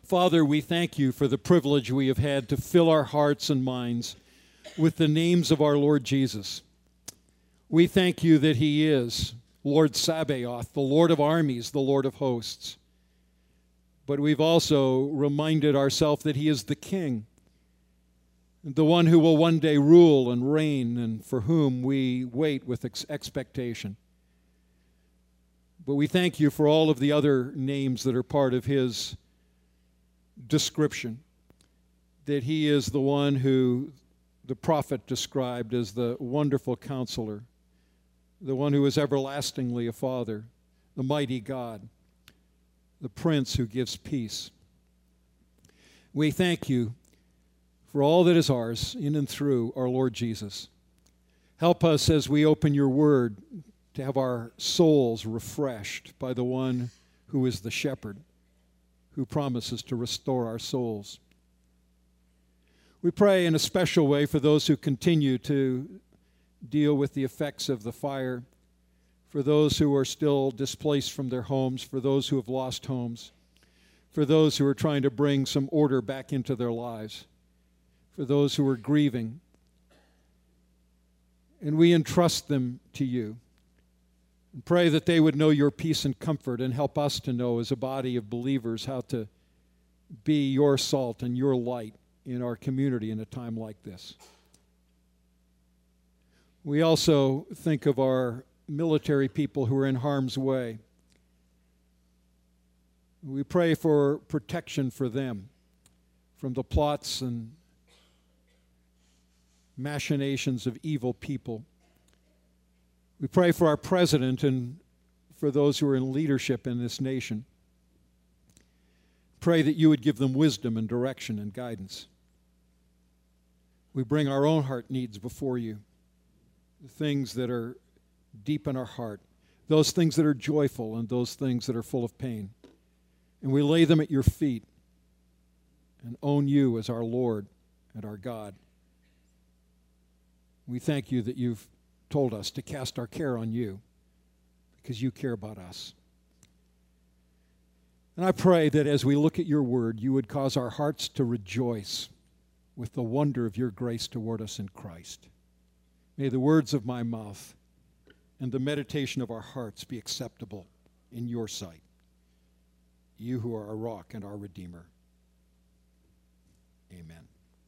Father, we thank you for the privilege we have had to fill our hearts and minds with the names of our Lord Jesus. We thank you that he is Lord Sabaoth, the Lord of armies, the Lord of hosts. But we've also reminded ourselves that he is the King, the one who will one day rule and reign, and for whom we wait with expectation. But we thank you for all of the other names that are part of his description, that he is the one who the prophet described as the wonderful counselor, the one who is everlastingly a father, the mighty God, the prince who gives peace. We thank you for all that is ours in and through our Lord Jesus. Help us as we open your word to have our souls refreshed by the one who is the shepherd, who promises to restore our souls. We pray in a special way for those who continue to deal with the effects of the fire, for those who are still displaced from their homes, for those who have lost homes, for those who are trying to bring some order back into their lives, for those who are grieving. And we entrust them to you. And pray that they would know your peace and comfort, and help us to know as a body of believers how to be your salt and your light in our community in a time like this. We also think of our military people who are in harm's way. We pray for protection for them from the plots and machinations of evil people. We pray for our president and for those who are in leadership in this nation. Pray that you would give them wisdom and direction and guidance. We bring our own heart needs before you, the things that are deep in our heart, those things that are joyful and those things that are full of pain. And we lay them at your feet and own you as our Lord and our God. We thank you that you've told us to cast our care on you because you care about us. And I pray that as we look at your word, you would cause our hearts to rejoice with the wonder of your grace toward us in Christ. May the words of my mouth and the meditation of our hearts be acceptable in your sight, you who are our rock and our Redeemer. Amen.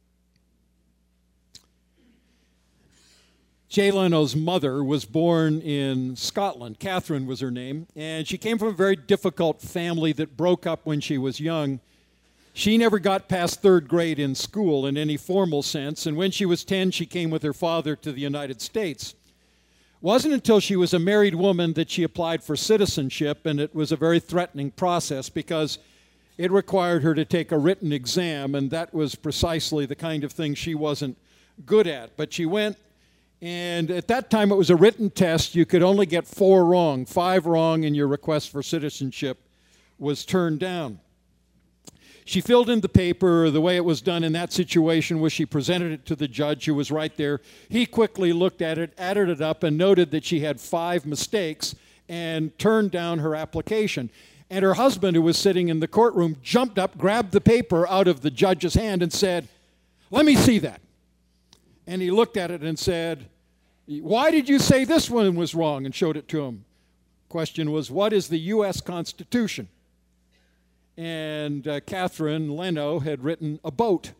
Jay Leno's mother was born in Scotland. Catherine was her name, and she came from a very difficult family that broke up when she was young. She never got past third grade in school in any formal sense, and when she was 10, she came with her father to the United States. It wasn't until she was a married woman that she applied for citizenship, and it was a very threatening process because it required her to take a written exam, and that was precisely the kind of thing she wasn't good at. But she went. And at that time, it was a written test. You could only get 4 wrong. 5 wrong, and your request for citizenship was turned down. She filled in the paper. The way it was done in that situation was she presented it to the judge who was right there. He quickly looked at it, added it up, and noted that she had 5 mistakes and turned down her application. And her husband, who was sitting in the courtroom, jumped up, grabbed the paper out of the judge's hand and said, "Let me see that." And he looked at it and said, "Why did you say this one was wrong?" and showed it to him. Question was, what is the U.S. Constitution? And Catherine Leno had written a boat.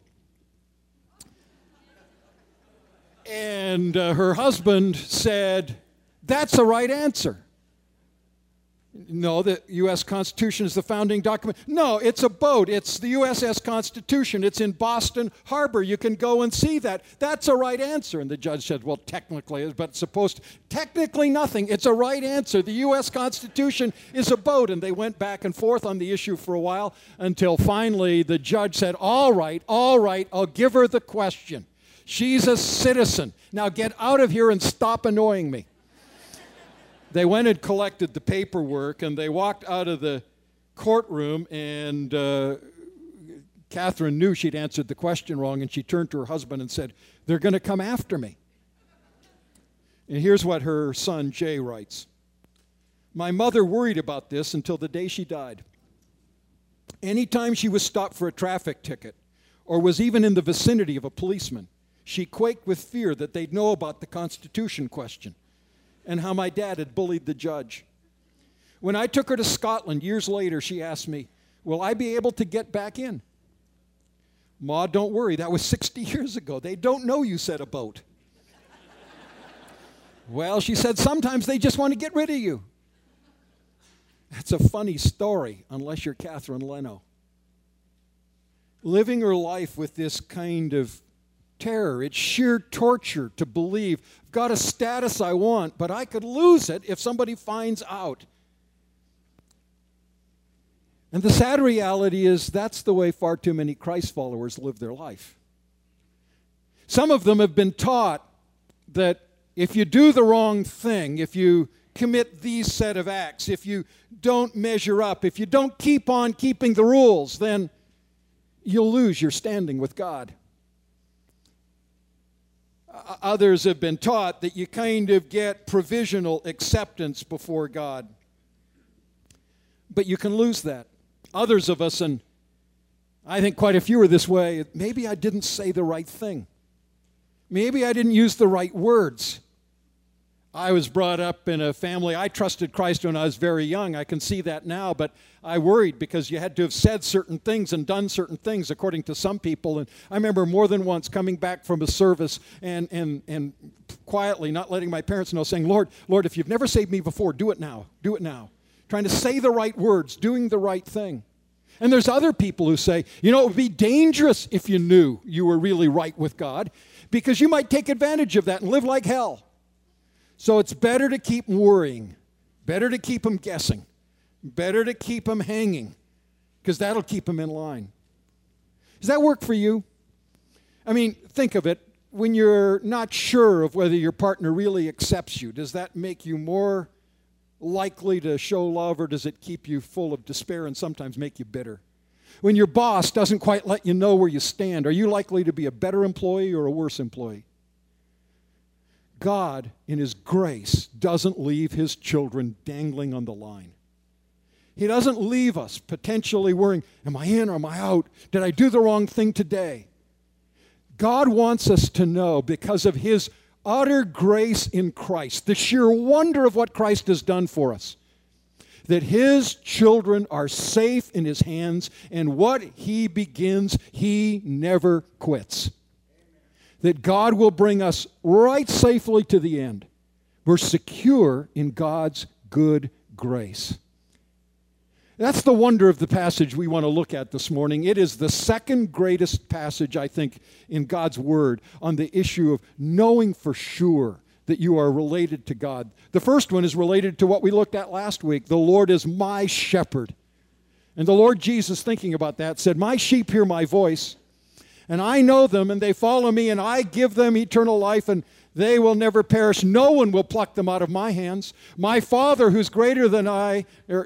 And her husband said, "That's the right answer." No, the U.S. Constitution is the founding document. No, it's a boat. It's the USS Constitution. It's in Boston Harbor. You can go and see that. That's a right answer. And the judge said, "Well, technically, but it's supposed to." Technically nothing. It's a right answer. The U.S. Constitution is a boat. And they went back and forth on the issue for a while until finally the judge said, all right, I'll give her the question. She's a citizen. Now get out of here and stop annoying me. They went and collected the paperwork, and they walked out of the courtroom, and Catherine knew she'd answered the question wrong, and she turned to her husband and said, "They're going to come after me." And here's what her son, Jay, writes. "My mother worried about this until the day she died. Anytime she was stopped for a traffic ticket or was even in the vicinity of a policeman, she quaked with fear that they'd know about the Constitution question and how my dad had bullied the judge. When I took her to Scotland years later, she asked me, will I be able to get back in? Ma, don't worry, that was 60 years ago. They don't know you said a boat. Well, she said, sometimes they just want to get rid of you. That's a funny story, unless you're Catherine Leno. Living her life with this kind of terror, it's sheer torture to believe, I've got a status I want, but I could lose it if somebody finds out. And the sad reality is that's the way far too many Christ followers live their life. Some of them have been taught that if you do the wrong thing, if you commit these set of acts, if you don't measure up, if you don't keep on keeping the rules, then you'll lose your standing with God. Others have been taught that you kind of get provisional acceptance before God. But you can lose that. Others of us, and I think quite a few are this way, maybe I didn't say the right thing. Maybe I didn't use the right words. I was brought up in a family, I trusted Christ when I was very young. I can see that now, but I worried because you had to have said certain things and done certain things according to some people. And I remember more than once coming back from a service and quietly, not letting my parents know, saying, Lord, if you've never saved me before, do it now. Do it now. Trying to say the right words, doing the right thing. And there's other people who say, it would be dangerous if you knew you were really right with God, because you might take advantage of that and live like hell. So it's better to keep worrying, better to keep them guessing, better to keep them hanging, because that'll keep them in line. Does that work for you? I mean, think of it. When you're not sure of whether your partner really accepts you, does that make you more likely to show love, or does it keep you full of despair and sometimes make you bitter? When your boss doesn't quite let you know where you stand, are you likely to be a better employee or a worse employee? God, in His grace, doesn't leave His children dangling on the line. He doesn't leave us potentially worrying, am I in or am I out? Did I do the wrong thing today? God wants us to know, because of His utter grace in Christ, the sheer wonder of what Christ has done for us, that His children are safe in His hands, and what He begins, He never quits. That God will bring us right safely to the end. We're secure in God's good grace. That's the wonder of the passage we want to look at this morning. It is the second greatest passage, I think, in God's Word on the issue of knowing for sure that you are related to God. The first one is related to what we looked at last week. The Lord is my shepherd. And the Lord Jesus, thinking about that, said, my sheep hear my voice, and I know them, and they follow me, and I give them eternal life, and they will never perish. No one will pluck them out of my hands. My Father, who's greater than I,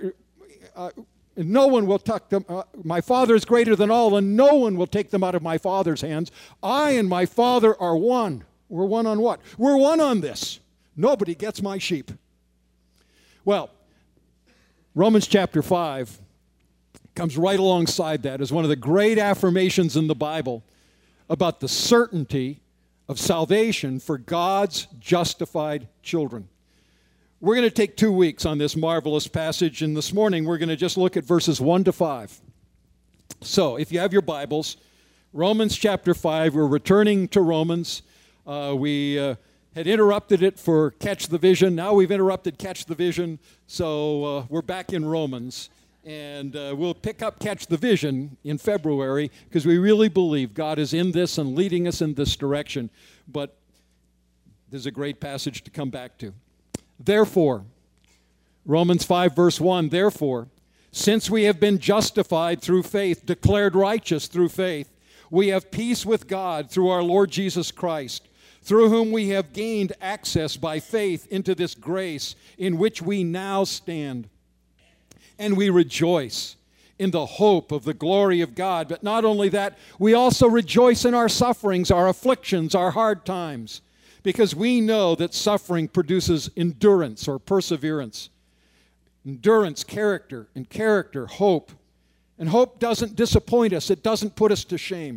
no one will tuck them. My Father is greater than all, and no one will take them out of my Father's hands. I and my Father are one. We're one on what? We're one on this. Nobody gets my sheep. Well, Romans chapter 5 comes right alongside that as one of the great affirmations in the Bible about the certainty of salvation for God's justified children. We're going to take 2 weeks on this marvelous passage, and this morning we're going to just look at verses 1 to 5. So, if you have your Bibles, Romans chapter 5, we're returning to Romans. We had interrupted it for Catch the Vision. Now we've interrupted Catch the Vision, so we're back in Romans. And we'll pick up Catch the Vision in February, because we really believe God is in this and leading us in this direction. But there's a great passage to come back to. Therefore, Romans 5 verse 1, therefore, since we have been justified through faith, declared righteous through faith, we have peace with God through our Lord Jesus Christ, through whom we have gained access by faith into this grace in which we now stand. And we rejoice in the hope of the glory of God. But not only that, we also rejoice in our sufferings, our afflictions, our hard times, because we know that suffering produces endurance or perseverance. Endurance, character, and character, hope. And hope doesn't disappoint us. It doesn't put us to shame.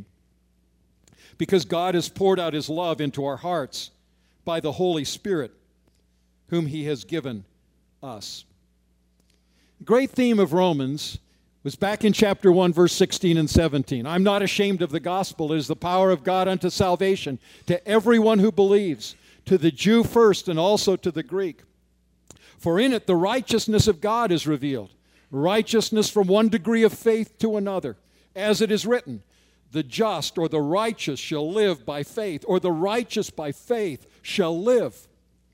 Because God has poured out His love into our hearts by the Holy Spirit, whom He has given us. The great theme of Romans was back in chapter 1, verse 16 and 17. I'm not ashamed of the gospel. It is the power of God unto salvation to everyone who believes, to the Jew first and also to the Greek. For in it the righteousness of God is revealed, righteousness from one degree of faith to another, as it is written, the just or the righteous shall live by faith, or the righteous by faith shall live.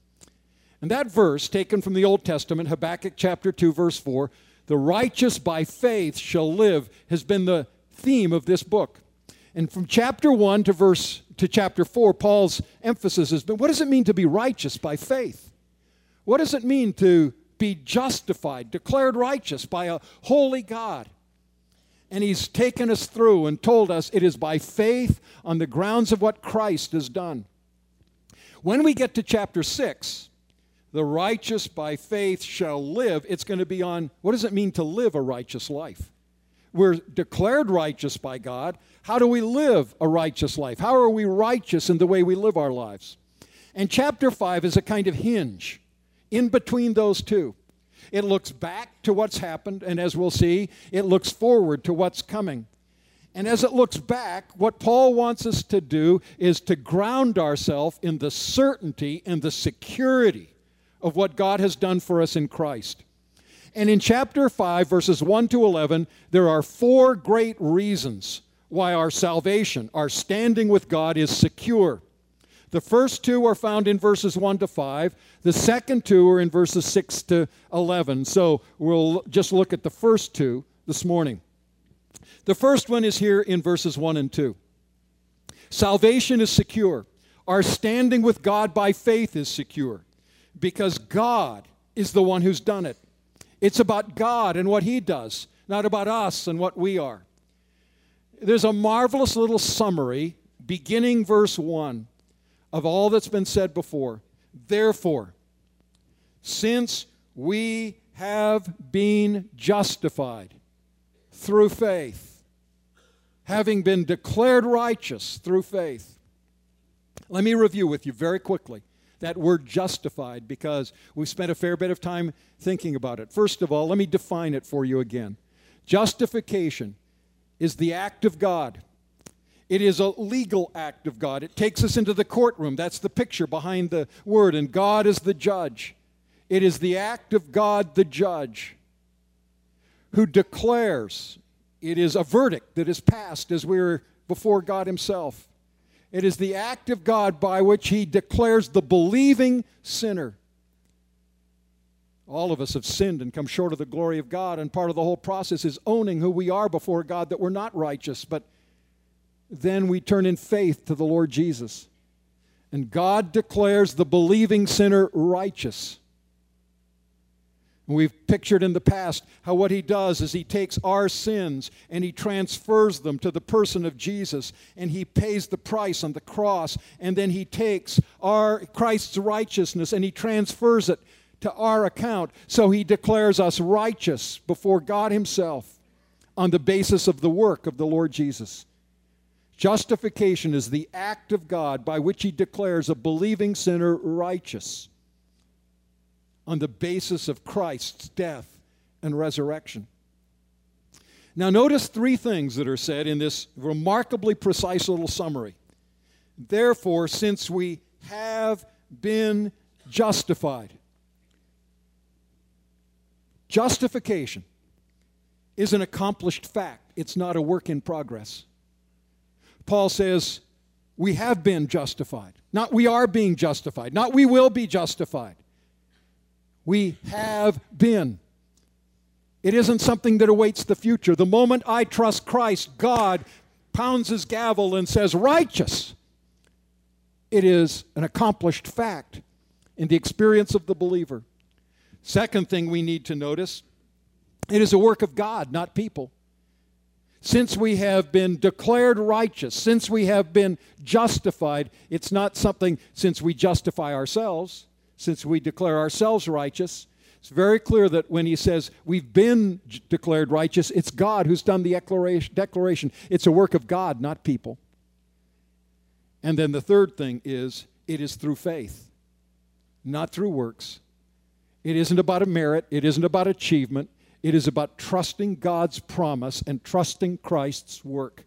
And that verse, taken from the Old Testament, Habakkuk chapter 2, verse 4, the righteous by faith shall live, has been the theme of this book. And from chapter 1 to chapter 4, Paul's emphasis has been, what does it mean to be righteous by faith? What does it mean to be justified, declared righteous by a holy God? And he's taken us through and told us it is by faith on the grounds of what Christ has done. When we get to chapter 6, the righteous by faith shall live, it's going to be on, what does it mean to live a righteous life? We're declared righteous by God. How do we live a righteous life? How are we righteous in the way we live our lives? And chapter 5 is a kind of hinge in between those two. It looks back to what's happened, and as we'll see, it looks forward to what's coming. And as it looks back, what Paul wants us to do is to ground ourselves in the certainty and the security of what God has done for us in Christ. And in chapter 5, verses 1 to 11, there are 4 great reasons why our salvation, our standing with God, is secure. The first 2 are found in verses 1 to 5. The second 2 are in verses 6 to 11. So we'll just look at the first 2 this morning. The first one is here in verses 1 and 2. Salvation is secure. Our standing with God by faith is secure because God is the one who's done it. It's about God and what He does, not about us and what we are. There's a marvelous little summary beginning verse 1 of all that's been said before. Therefore, since we have been justified through faith, having been declared righteous through faith. Let me review with you very quickly that word justified, because we've spent a fair bit of time thinking about it. First of all, let me define it for you again. Justification is the act of God. It is a legal act of God. It takes us into the courtroom. That's the picture behind the word, and God is the judge. It is the act of God, the judge, who declares. It is a verdict that is passed as we're before God Himself. It is the act of God by which He declares the believing sinner. All of us have sinned and come short of the glory of God, and part of the whole process is owning who we are before God, that we're not righteous, but then we turn in faith to the Lord Jesus. And God declares the believing sinner righteous. And we've pictured in the past how what He does is He takes our sins and He transfers them to the person of Jesus, and He pays the price on the cross, and then He takes Christ's righteousness and He transfers it to our account. So He declares us righteous before God Himself on the basis of the work of the Lord Jesus. Justification is the act of God by which He declares a believing sinner righteous on the basis of Christ's death and resurrection. Now notice 3 things that are said in this remarkably precise little summary. Therefore, since we have been justified. Justification is an accomplished fact. It's not a work in progress. Paul says, we have been justified. Not we are being justified. Not we will be justified. We have been. It isn't something that awaits the future. The moment I trust Christ, God pounds His gavel and says, righteous. It is an accomplished fact in the experience of the believer. Second thing we need to notice, it is a work of God, not people. Since we have been declared righteous, since we have been justified, it's not something since we justify ourselves, since we declare ourselves righteous, It's very clear that when he says we've been declared righteous, it's God who's done the declaration. It's a work of God, not people. And then the third thing is, it is through faith, not through works. It isn't about a merit. It isn't about achievement. It is about trusting God's promise and trusting Christ's work.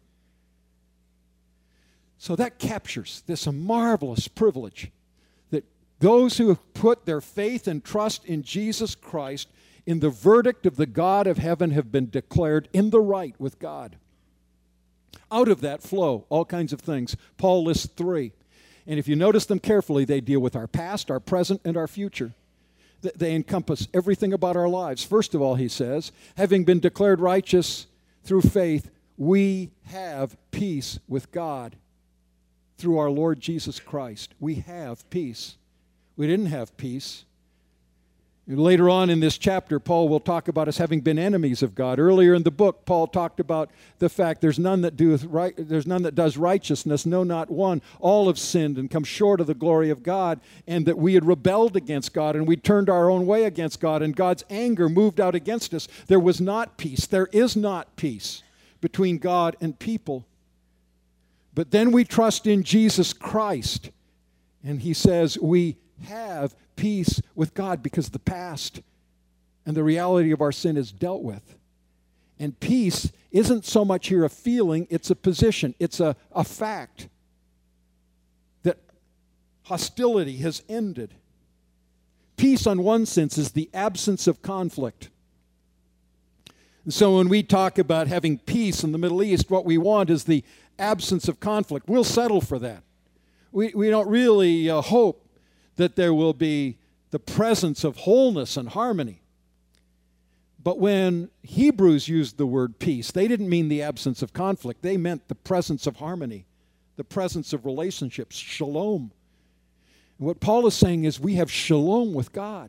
So that captures this marvelous privilege that those who have put their faith and trust in Jesus Christ, in the verdict of the God of heaven, have been declared in the right with God. Out of that flow all kinds of things. Paul lists 3. And if you notice them carefully, they deal with our past, our present, and our future. They encompass everything about our lives. First of all, he says, having been declared righteous through faith, we have peace with God through our Lord Jesus Christ. We have peace. We didn't have peace. Later on in this chapter, Paul will talk about us having been enemies of God. Earlier in the book, Paul talked about the fact there's none that does righteousness, no, not one. All have sinned and come short of the glory of God, and that we had rebelled against God, and we turned our own way against God, and God's anger moved out against us. There was not peace. There is not peace between God and people. But then we trust in Jesus Christ, and he says we have peace with God because the past and the reality of our sin is dealt with. And peace isn't so much here a feeling, it's a position, it's a fact that hostility has ended. Peace, on one sense, is the absence of conflict. And so when we talk about having peace in the Middle East, what we want is the absence of conflict. We'll settle for that. We don't really hope that there will be the presence of wholeness and harmony. But when Hebrews used the word peace, they didn't mean the absence of conflict. They meant the presence of harmony, the presence of relationships, shalom. And what Paul is saying is we have shalom with God.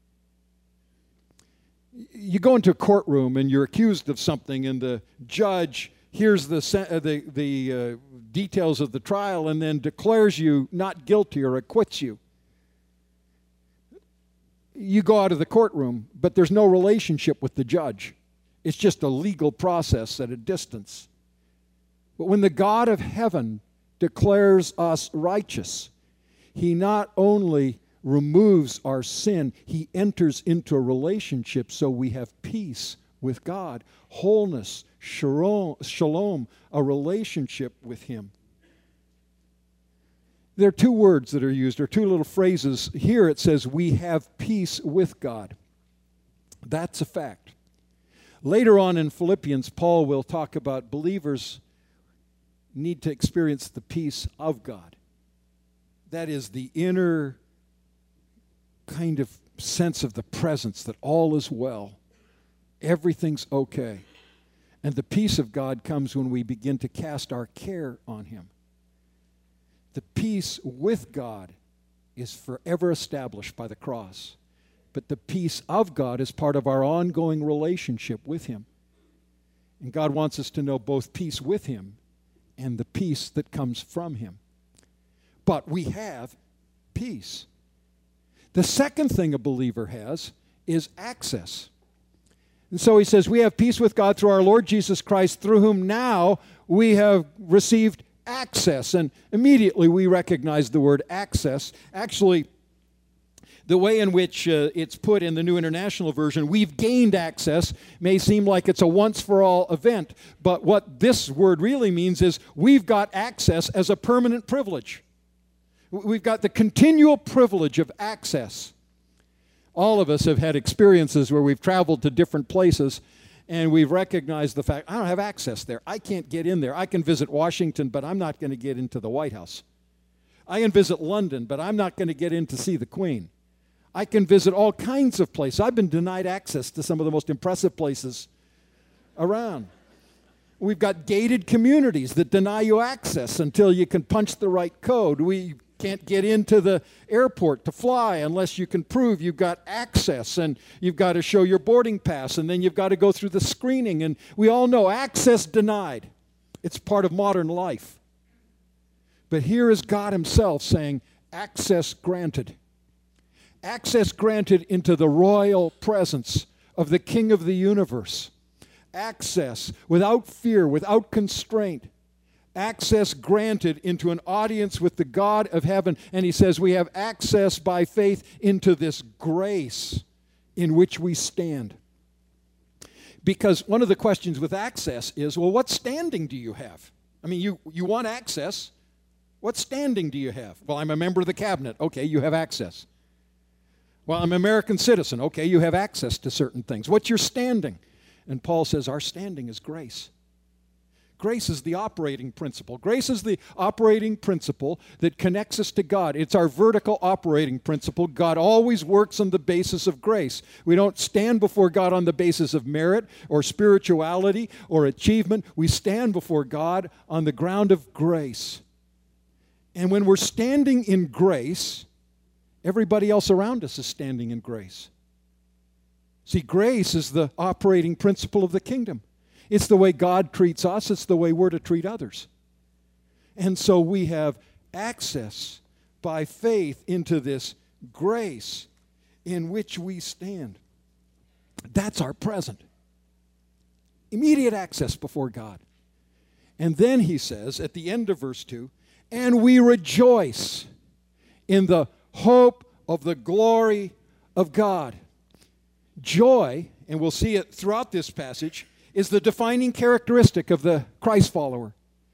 You go into a courtroom and you're accused of something, and the judge hears the details of the trial and then declares you not guilty or acquits you. You go out of the courtroom, but there's no relationship with the judge. It's just a legal process at a distance. But when the God of heaven declares us righteous, he not only removes our sin, he enters into a relationship so we have peace with God, wholeness, shalom, a relationship with him. There are 2 words that are used, or 2 little phrases. Here it says, we have peace with God. That's a fact. Later on in Philippians, Paul will talk about believers need to experience the peace of God. That is the inner kind of sense of the presence that all is well. Everything's okay. And the peace of God comes when we begin to cast our care on him. The peace with God is forever established by the cross. But the peace of God is part of our ongoing relationship with him. And God wants us to know both peace with him and the peace that comes from him. But we have peace. The second thing a believer has is access. And so he says, we have peace with God through our Lord Jesus Christ, through whom now we have received access. And immediately we recognize the word access. Actually, the way in which it's put in the New International Version, we've gained access, may seem like it's a once-for-all event. But what this word really means is we've got access as a permanent privilege. We've got the continual privilege of access. All of us have had experiences where we've traveled to different places and we've recognized the fact, I don't have access there. I can't get in there. I can visit Washington, but I'm not going to get into the White House. I can visit London, but I'm not going to get in to see the Queen. I can visit all kinds of places. I've been denied access to some of the most impressive places around. We've got gated communities that deny you access until you can punch the right code. We can't get into the airport to fly unless you can prove you've got access, and you've got to show your boarding pass, and then you've got to go through the screening. And we all know access denied. It's part of modern life. But here is God himself saying, access granted. Access granted into the royal presence of the King of the universe. Access without fear, without constraint. Access granted into an audience with the God of heaven. And he says we have access by faith into this grace in which we stand. Because one of the questions with access is, well, what standing do you have? I mean, you want access. What standing do you have? Well, I'm a member of the cabinet. Okay, you have access. Well, I'm an American citizen. Okay, you have access to certain things. What's your standing? And Paul says our standing is grace. Grace is the operating principle. Grace is the operating principle that connects us to God. It's our vertical operating principle. God always works on the basis of grace. We don't stand before God on the basis of merit or spirituality or achievement. We stand before God on the ground of grace. And when we're standing in grace, everybody else around us is standing in grace. See, grace is the operating principle of the kingdom. It's the way God treats us. It's the way we're to treat others. And so we have access by faith into this grace in which we stand. That's our present. Immediate access before God. And then he says at the end of verse 2, and we rejoice in the hope of the glory of God. Joy, and we'll see it throughout this passage, is the defining characteristic of the Christ follower.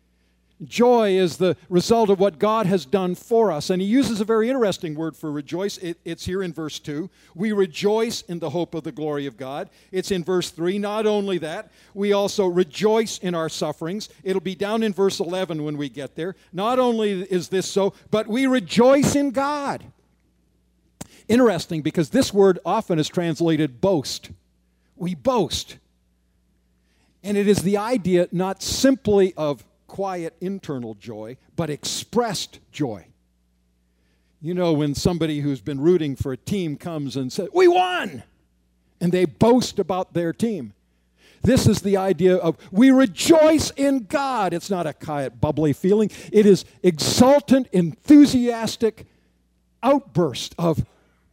Joy is the result of what God has done for us. And he uses a very interesting word for rejoice. It's here in verse 2. We rejoice in the hope of the glory of God. It's in verse 3. Not only that, we also rejoice in our sufferings. It'll be down in verse 11 when we get there. Not only is this so, but we rejoice in God. Interesting, because this word often is translated boast. We boast. And it is the idea not simply of quiet internal joy, but expressed joy. You know, when somebody who's been rooting for a team comes and says, "We won!" and they boast about their team. This is the idea of we rejoice in God. It's not a quiet, bubbly feeling. It is exultant, enthusiastic outburst of,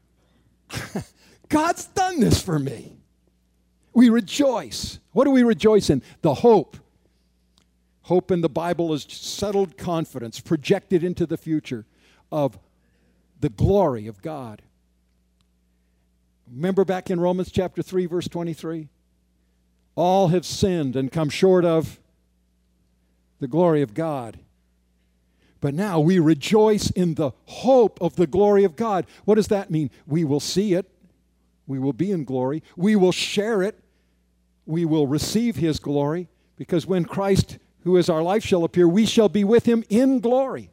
God's done this for me. We rejoice. What do we rejoice in? The hope. Hope in the Bible is settled confidence projected into the future of the glory of God. Remember back in Romans chapter 3, verse 23? All have sinned and come short of the glory of God. But now we rejoice in the hope of the glory of God. What does that mean? We will see it. We will be in glory. We will share it. We will receive his glory, because when Christ, who is our life, shall appear, we shall be with him in glory.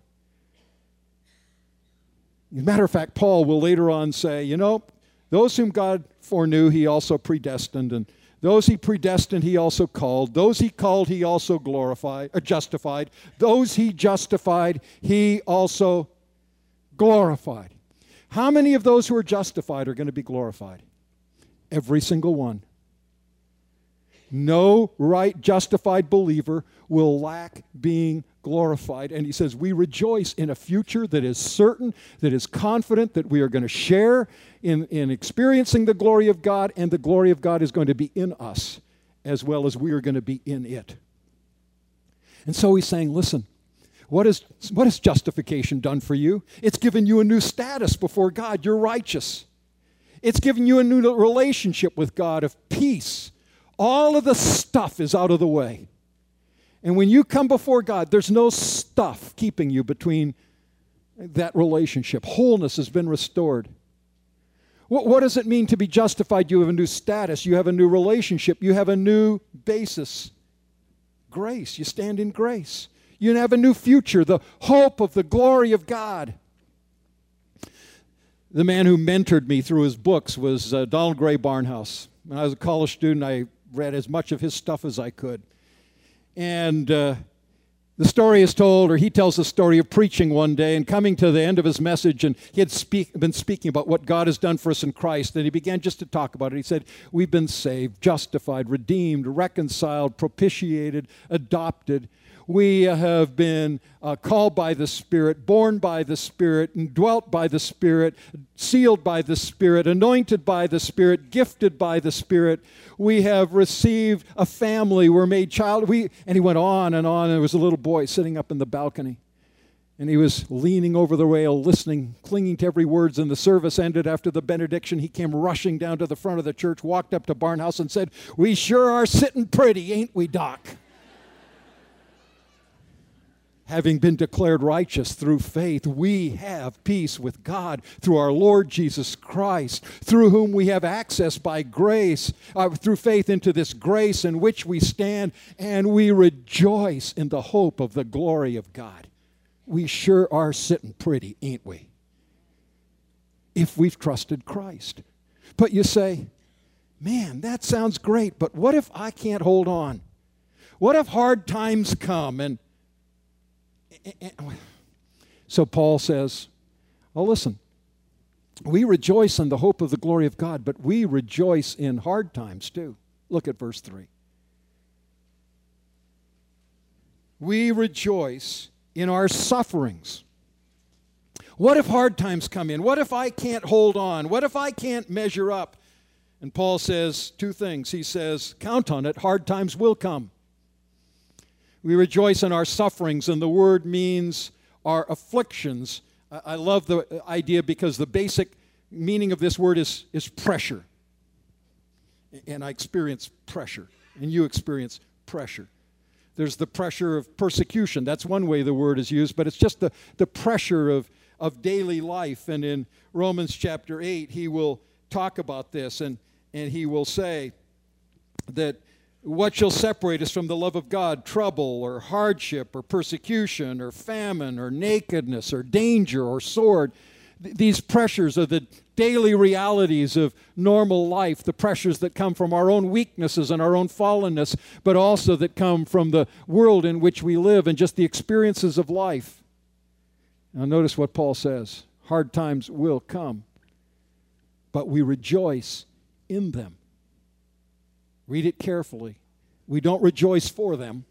As a matter of fact, Paul will later on say, you know, those whom God foreknew, he also predestined, and those he predestined, he also called. Those he called, he also glorified, or justified. Those he justified, he also glorified. How many of those who are justified are going to be glorified? Every single one. No right, justified believer will lack being glorified. And he says, we rejoice in a future that is certain, that is confident, that we are going to share in experiencing the glory of God, and the glory of God is going to be in us as well as we are going to be in it. And so he's saying, listen, what has justification done for you? It's given you a new status before God. You're righteous. It's given you a new relationship with God of peace. All of the stuff is out of the way. And when you come before God, there's no stuff keeping you between that relationship. Wholeness has been restored. What does it mean to be justified? You have a new status. You have a new relationship. You have a new basis. Grace. You stand in grace. You have a new future, the hope of the glory of God. The man who mentored me through his books was Donald Gray Barnhouse. When I was a college student, I read as much of his stuff as I could. And the story is told, or he tells the story of preaching one day and coming to the end of his message, and he had been speaking about what God has done for us in Christ, and he began just to talk about it. He said, we've been saved, justified, redeemed, reconciled, propitiated, adopted. We have been called by the Spirit, born by the Spirit, indwelt by the Spirit, sealed by the Spirit, anointed by the Spirit, gifted by the Spirit. We have received a family. We're made child. And he went on, and there was a little boy sitting up in the balcony. And he was leaning over the rail, listening, clinging to every word. And the service ended after the benediction. He came rushing down to the front of the church, walked up to Barnhouse and said, "We sure are sitting pretty, ain't we, Doc?" Having been declared righteous through faith, we have peace with God through our Lord Jesus Christ, through whom we have access by grace, through faith into this grace in which we stand, and we rejoice in the hope of the glory of God. We sure are sitting pretty, ain't we? If we've trusted Christ. But you say, man, that sounds great, but what if I can't hold on? What if hard times come? And so Paul says, well, listen, we rejoice in the hope of the glory of God, but we rejoice in hard times too. Look at verse 3. We rejoice in our sufferings. What if hard times come in? What if I can't hold on? What if I can't measure up? And Paul says two things. He says, count on it, hard times will come. We rejoice in our sufferings, and the word means our afflictions. I love the idea because the basic meaning of this word is pressure. And I experience pressure, and you experience pressure. There's the pressure of persecution. That's one way the word is used, but it's just the pressure of daily life. And in Romans chapter 8, he will talk about this, and he will say that what shall separate us from the love of God? Trouble or hardship or persecution or famine or nakedness or danger or sword. These pressures are the daily realities of normal life, the pressures that come from our own weaknesses and our own fallenness, but also that come from the world in which we live and just the experiences of life. Now notice what Paul says. Hard times will come, but we rejoice in them. Read it carefully. We don't rejoice for them.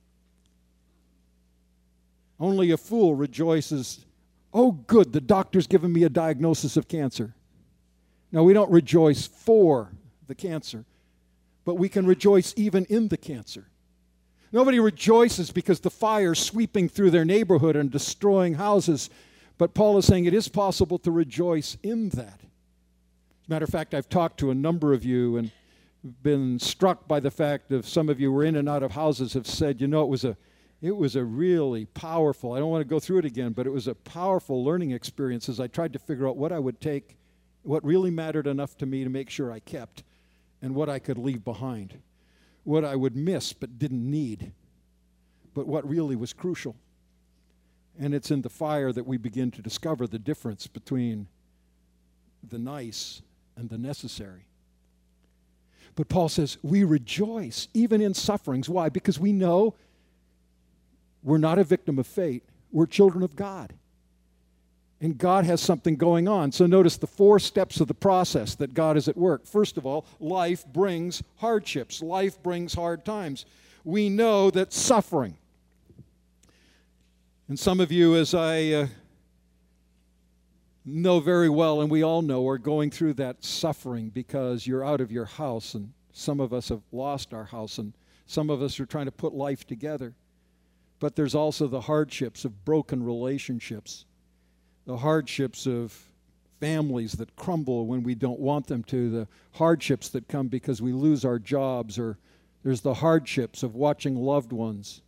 Only a fool rejoices, oh good, the doctor's given me a diagnosis of cancer. No, we don't rejoice for the cancer, but we can rejoice even in the cancer. Nobody rejoices because the fire's sweeping through their neighborhood and destroying houses, but Paul is saying it is possible to rejoice in that. As a matter of fact, I've talked to a number of you and been struck by the fact that some of you were in and out of houses have said, you know, it was a really powerful, I don't want to go through it again, but it was a powerful learning experience as I tried to figure out what I would take, what really mattered enough to me to make sure I kept, and what I could leave behind, what I would miss but didn't need, but what really was crucial. And it's in the fire that we begin to discover the difference between the nice and the necessary. But Paul says, we rejoice even in sufferings. Why? Because we know we're not a victim of fate. We're children of God. And God has something going on. So notice the 4 steps of the process that God is at work. First of all, life brings hardships. Life brings hard times. We know that suffering. And some of you, as I know very well, and we all know, are going through that suffering because you're out of your house, and some of us have lost our house, and some of us are trying to put life together. But there's also the hardships of broken relationships, the hardships of families that crumble when we don't want them to, the hardships that come because we lose our jobs, or there's the hardships of watching loved ones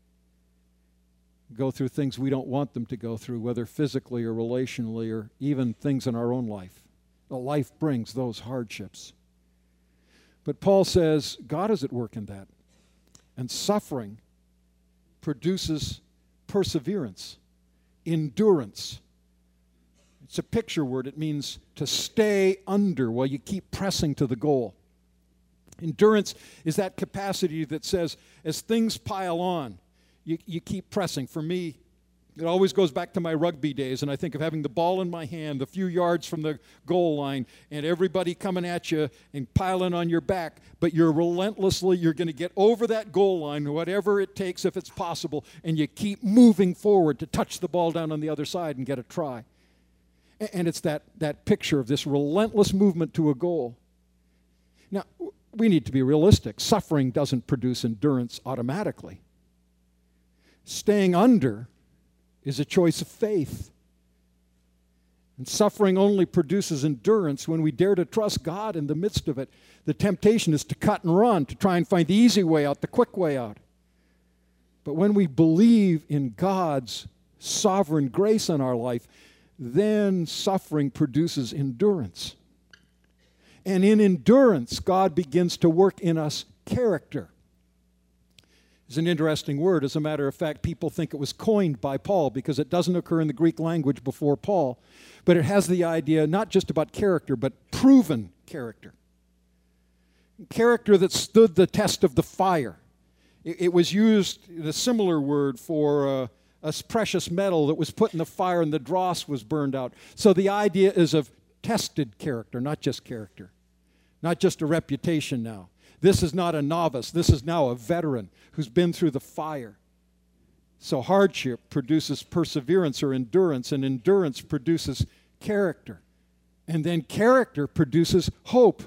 go through things we don't want them to go through, whether physically or relationally or even things in our own life. Life brings those hardships. But Paul says God is at work in that. And suffering produces perseverance, endurance. It's a picture word. It means to stay under while you keep pressing to the goal. Endurance is that capacity that says as things pile on, you keep pressing. For me, It always goes back to my rugby days, and I think of having the ball in my hand a few yards from the goal line and everybody coming at you and piling on your back, but you're going to get over that goal line, whatever it takes if it's possible, and you keep moving forward to touch the ball down on the other side and get a try. And it's that picture of this relentless movement to a goal. Now, we need to be realistic. Suffering doesn't produce endurance automatically. Staying under is a choice of faith. And suffering only produces endurance when we dare to trust God in the midst of it. The temptation is to cut and run, to try and find the easy way out, the quick way out. But when we believe in God's sovereign grace in our life, then suffering produces endurance. And in endurance, God begins to work in us character. It's an interesting word. As a matter of fact, people think it was coined by Paul because it doesn't occur in the Greek language before Paul. But it has the idea not just about character, but proven character. Character that stood the test of the fire. It was used in a similar word for a precious metal that was put in the fire and the dross was burned out. So the idea is of tested character, not just character. Not just a reputation now. This is not a novice. This is now a veteran who's been through the fire. So hardship produces perseverance or endurance, and endurance produces character. And then character produces hope.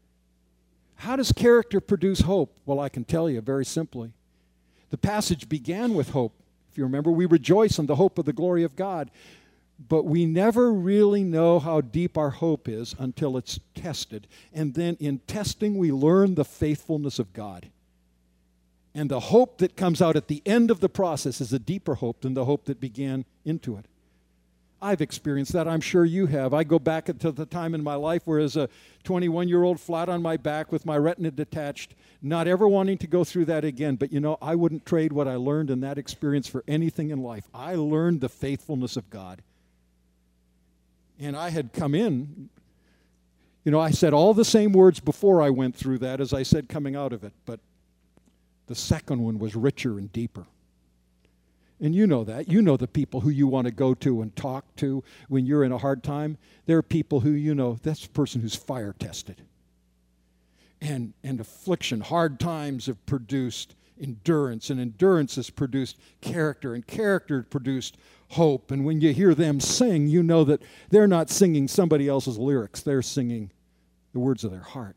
How does character produce hope? Well, I can tell you very simply. The passage began with hope. If you remember, we rejoice in the hope of the glory of God. But we never really know how deep our hope is until it's tested. And then in testing, we learn the faithfulness of God. And the hope that comes out at the end of the process is a deeper hope than the hope that began into it. I've experienced that. I'm sure you have. I go back to the time in my life where as a 21-year-old flat on my back with my retina detached, not ever wanting to go through that again. But you know, I wouldn't trade what I learned in that experience for anything in life. I learned the faithfulness of God. And I had come in, you know, I said all the same words before I went through that as I said coming out of it, but the second one was richer and deeper. And you know that. You know the people who you want to go to and talk to when you're in a hard time. There are people who, you know, that's the person who's fire tested. And affliction, hard times have produced endurance, and endurance has produced character, and character produced hope. And when you hear them sing, you know that they're not singing somebody else's lyrics. They're singing the words of their heart.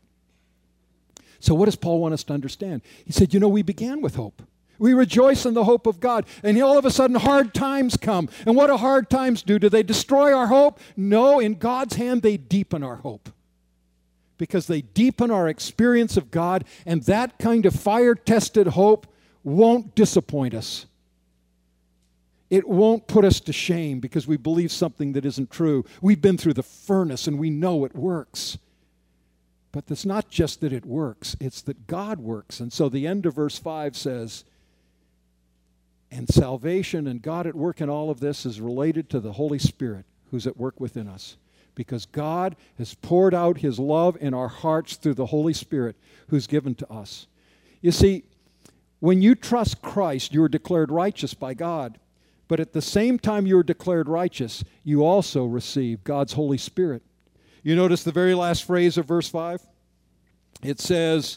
So what does Paul want us to understand? He said, you know, we began with hope. We rejoice in the hope of God. And all of a sudden, hard times come. And what do hard times do? Do they destroy our hope? No, in God's hand, they deepen our hope. Because they deepen our experience of God, and that kind of fire-tested hope won't disappoint us. It won't put us to shame because we believe something that isn't true. We've been through the furnace and we know it works. But it's not just that it works, it's that God works. And so the end of verse 5 says, and salvation and God at work in all of this is related to the Holy Spirit who's at work within us. Because God has poured out His love in our hearts through the Holy Spirit who's given to us. You see, when you trust Christ, you are declared righteous by God. But at the same time you are declared righteous, you also receive God's Holy Spirit. You notice the very last phrase of verse 5? It says,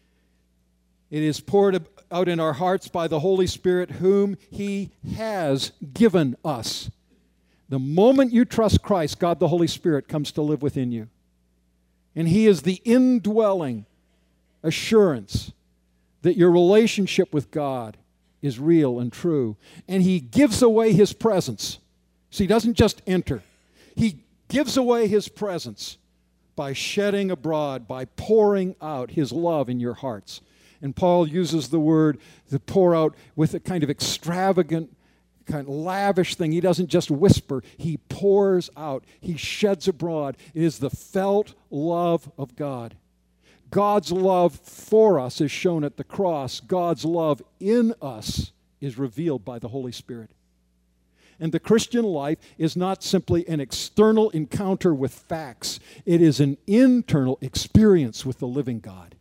it is poured out in our hearts by the Holy Spirit whom He has given us. The moment you trust Christ, God the Holy Spirit comes to live within you. And He is the indwelling assurance that your relationship with God is real and true. And He gives away His presence. So He doesn't just enter. He gives away His presence by shedding abroad, by pouring out His love in your hearts. And Paul uses the word to pour out with a kind of extravagant, kind of lavish thing. He doesn't just whisper. He pours out. He sheds abroad. It is the felt love of God. God's love for us is shown at the cross. God's love in us is revealed by the Holy Spirit. And the Christian life is not simply an external encounter with facts. It is an internal experience with the living God.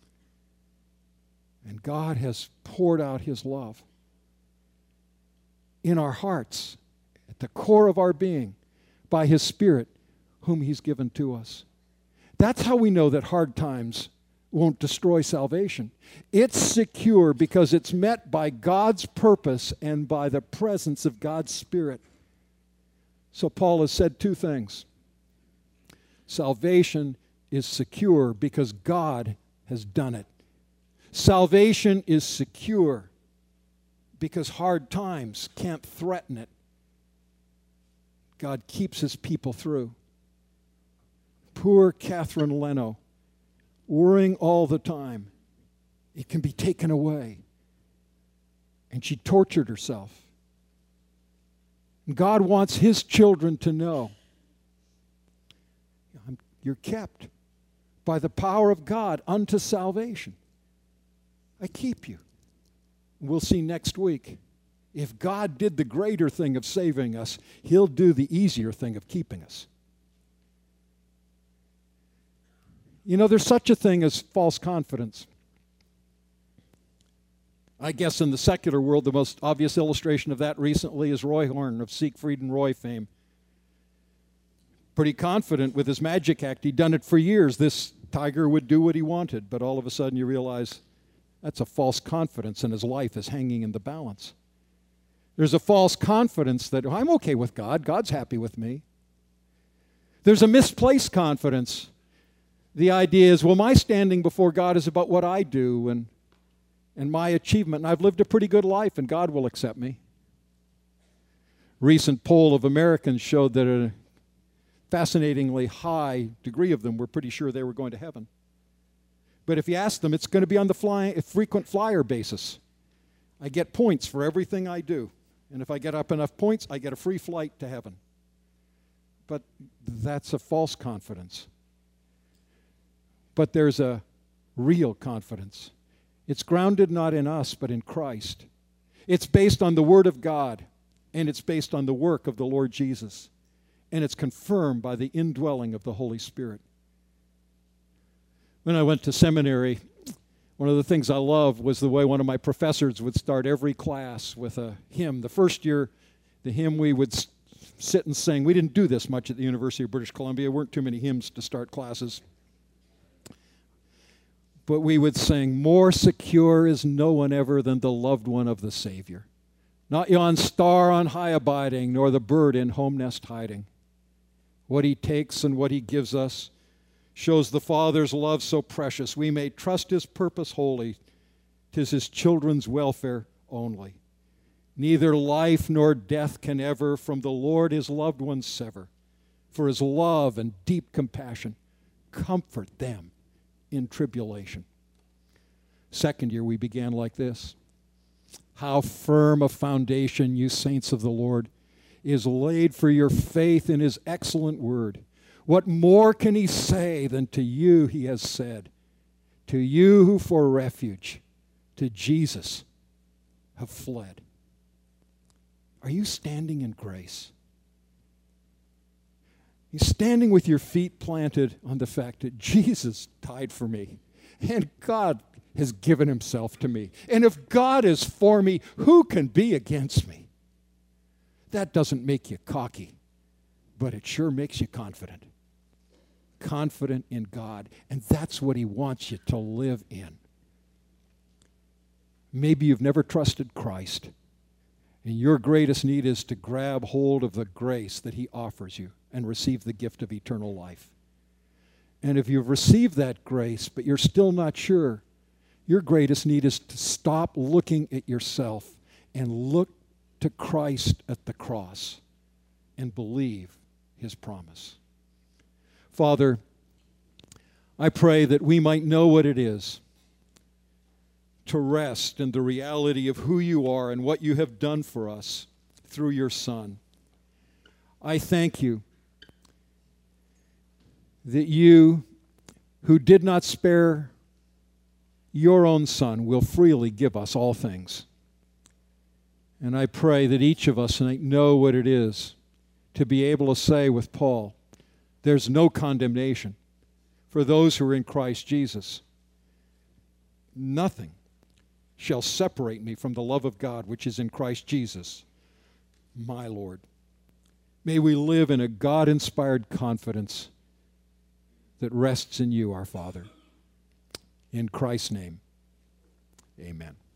And God has poured out His love. in our hearts, at the core of our being, by His Spirit, whom He's given to us. That's how we know that hard times won't destroy salvation. It's secure because it's met by God's purpose and by the presence of God's Spirit. So Paul has said two things. Salvation is secure because God has done it. Salvation is secure because hard times can't threaten it. God keeps His people through. Poor Catherine Leno, worrying all the time. It can be taken away. And she tortured herself. And God wants His children to know you're kept by the power of God unto salvation. I keep you. We'll see next week. If God did the greater thing of saving us, He'll do the easier thing of keeping us. You know, there's such a thing as false confidence. I guess in the secular world, the most obvious illustration of that recently is Roy Horn of Siegfried and Roy fame. Pretty confident with his magic act. He'd done it for years. This tiger would do what he wanted, but all of a sudden you realize that's a false confidence and his life is hanging in the balance. There's a false confidence that I'm okay with God. God's happy with me. There's a misplaced confidence. The idea is, well, my standing before God is about what I do and my achievement, and I've lived a pretty good life, and God will accept me. Recent poll of Americans showed that a fascinatingly high degree of them were pretty sure they were going to heaven. But if you ask them, it's going to be on the frequent flyer basis. I get points for everything I do, and if I get up enough points, I get a free flight to heaven. But that's a false confidence. But there's a real confidence. It's grounded not in us, but in Christ. It's based on the Word of God, and it's based on the work of the Lord Jesus. And it's confirmed by the indwelling of the Holy Spirit. When I went to seminary, one of the things I loved was the way one of my professors would start every class with a hymn. The first year, the hymn we would sit and sing. We didn't do this much at the University of British Columbia. There weren't too many hymns to start classes. But we would sing, "More secure is no one ever than the loved one of the Savior. Not yon star on high abiding, nor the bird in home nest hiding. What He takes and what He gives us shows the Father's love so precious. We may trust His purpose wholly. 'Tis His children's welfare only. Neither life nor death can ever from the Lord His loved ones sever. For His love and deep compassion comfort them in tribulation." Second year we began like this. "How firm a foundation, you saints of the Lord, is laid for your faith in His excellent word. What more can He say than to you He has said? To you who for refuge to Jesus have fled." Are you standing in grace? You're standing with your feet planted on the fact that Jesus died for me, and God has given Himself to me. And if God is for me, who can be against me? That doesn't make you cocky, but it sure makes you confident. Confident in God, and that's what He wants you to live in. Maybe you've never trusted Christ, and your greatest need is to grab hold of the grace that He offers you and receive the gift of eternal life. And if you've received that grace, but you're still not sure, your greatest need is to stop looking at yourself and look to Christ at the cross and believe His promise. Father, I pray that we might know what it is to rest in the reality of who You are and what You have done for us through Your Son. I thank You that You, who did not spare Your own Son, will freely give us all things. And I pray that each of us might know what it is to be able to say with Paul, there's no condemnation for those who are in Christ Jesus. Nothing shall separate me from the love of God which is in Christ Jesus my Lord. May we live in a God-inspired confidence that rests in you, our Father. In Christ's name, amen.